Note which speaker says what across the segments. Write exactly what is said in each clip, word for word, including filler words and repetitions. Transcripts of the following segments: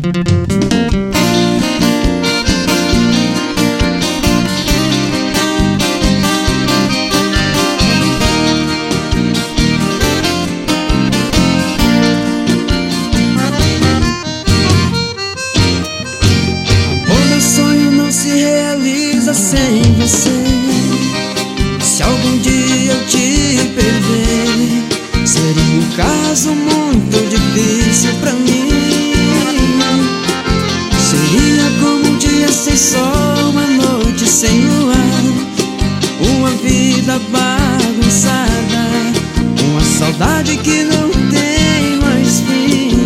Speaker 1: Sem você, se algum dia eu te perder, seria um caso muito difícil pra mim. Seria como um dia sem sol, uma noite sem luar, uma vida bagunçada, uma saudade que não tem mais fim.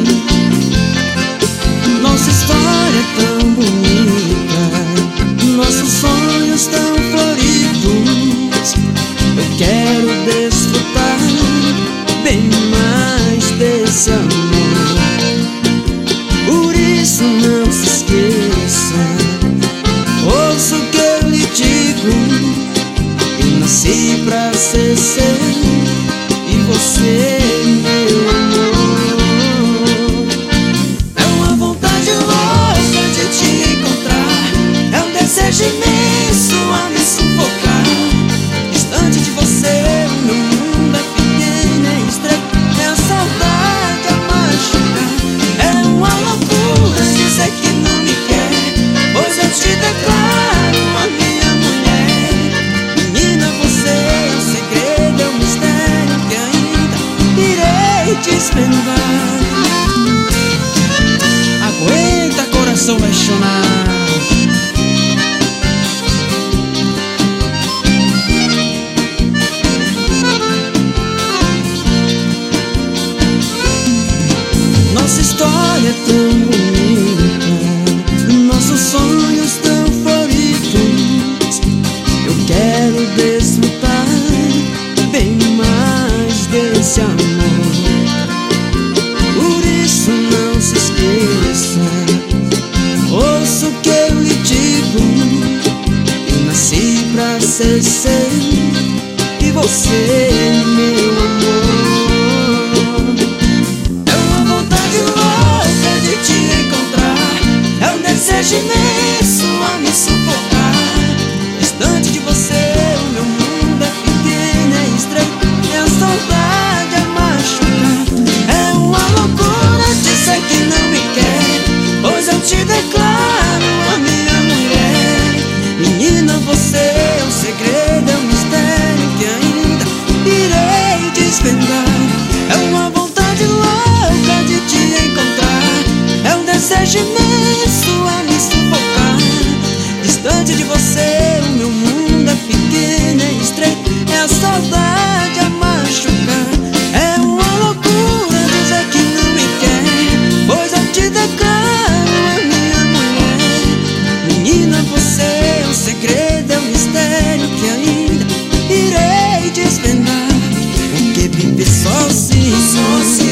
Speaker 1: Nossa história é tão bonita, nossos sonhos tão floridos. Eu quero desfrutar bem mais desse amor. Por isso não se esqueça, ouça o que eu lhe digo. Eu nasci pra ser seu e você meu amor. É uma vontade louca de te encontrar, é um desejo imenso a me sufocar. Distante de você, o meu mundo é pequeno, é estreito, é a saudade a machucar. É uma loucura dizer que não me quer, pois eu te declaro a minha mulher. Menina, você é o segredo, é um mistério que ainda irei desvendar. Aguenta, coração apaixonado. Nossa história é tão bonita, nossos sonhos tão floridos. Eu quero desfrutar bem mais desse amor. Por isso não se esqueça, ouça o que eu lhe digo. Eu nasci pra ser seu e você meu amor. Desejo imenso a me sufocar. Distante de você, o meu mundo é pequeno, é estreito, é a saudade a machucar. É uma loucura dizer que não me quer, pois eu te declaro a minha mulher. Menina, você é o segredo, é um mistério que ainda irei desvendar. É uma vontade louca de te encontrar, é um desejo imenso a me sufocar. Distante de você, o meu mundo é pequeno, é estreito, é a saudade a machucar. É uma loucura dizer que não me quer, pois eu te declaro a minha mulher. Menina, você é o segredo, é um mistério que ainda irei desvendar. Porque viver sozinho, sozinho